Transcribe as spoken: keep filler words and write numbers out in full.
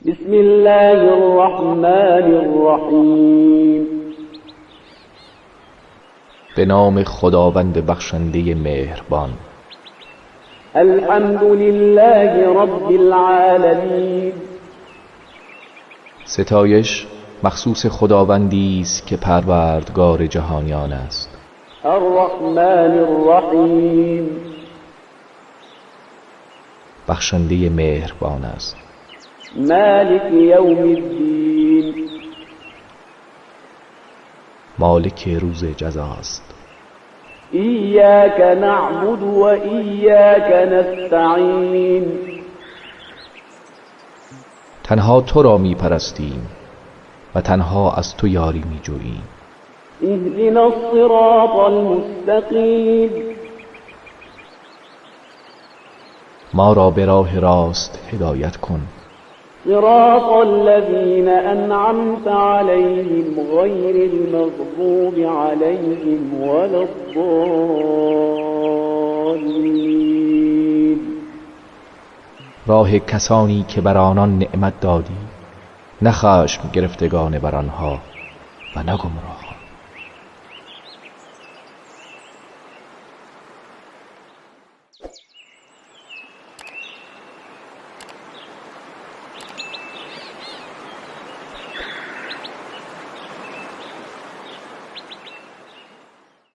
بسم الله الرحمن الرحیم. به نام خداوند بخشنده مهربان. الحمد لله رب العالمین. ستایش مخصوص خداوندی است که پروردگار جهانیان است. الرحمن الرحیم. بخشنده مهربان است. مالک یوم الدین. مالک روز جزاست. ایاک نعبد و ایاک نستعین. تنها تو را می پرستیم و تنها از تو یاری می جوییم. اهدنا الصراط المستقیم. ما را به راه راست هدایت کن. صراط الذين أنعمت عليهم غير المغضوب عليهم ولا الضالين. راه کسانی که بر آنان نعمت دادی، نه خشم گرفتگان بر آنها و نه گمراه.